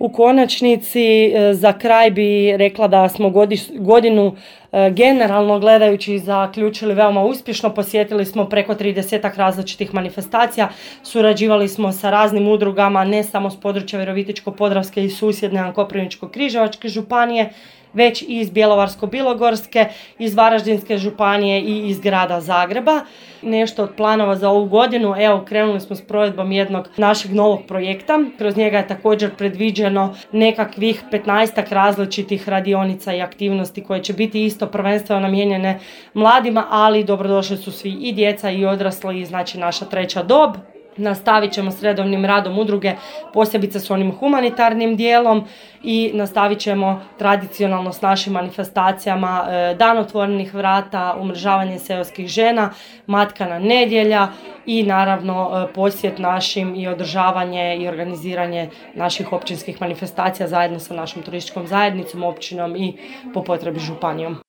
U konačnici za kraj bi rekla da smo godinu generalno gledajući zaključili veoma uspješno. Posjetili smo preko 30 različitih manifestacija, surađivali smo sa raznim udrugama, ne samo s područja Virovitičko-podravske i susjedne Koprivničko-križevačke županije, već i iz Bjelovarsko-bilogorske, iz Varaždinske županije i iz grada Zagreba. Nešto od planova za ovu godinu, evo krenuli smo s provedbom jednog našeg novog projekta. Kroz njega je također predviđeno nekakvih 15 različitih radionica i aktivnosti koje će biti isto prvenstveno namijenjene mladima, ali dobrodošli su svi i djeca i odrasli, znači naša treća dob. Nastavit ćemo s redovnim radom udruge, posebice s onim humanitarnim dijelom i nastavit ćemo tradicionalno s našim manifestacijama Dan otvorenih vrata, umrežavanje seoskih žena, Matkana nedjelja i naravno posjet našim i održavanje i organiziranje naših općinskih manifestacija zajedno sa našom turističkom zajednicom, općinom i po potrebi županijom.